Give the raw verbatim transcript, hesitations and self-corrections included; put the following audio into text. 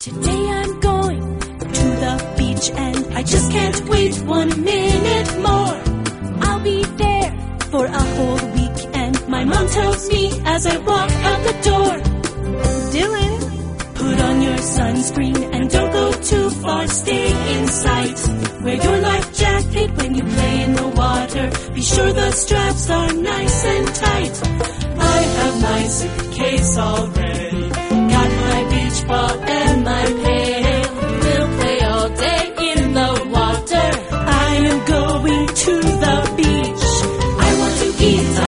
Today I'm going to the beach and I just can't wait one minute more. I'll be there for a whole week and my mom tells me as I walk out the door, Dylan, put on your sunscreen and don't go too far, stay in sight. Wear your life jacket when you play in the water, be sure the straps are nice and tight. I have my suitcase all ready.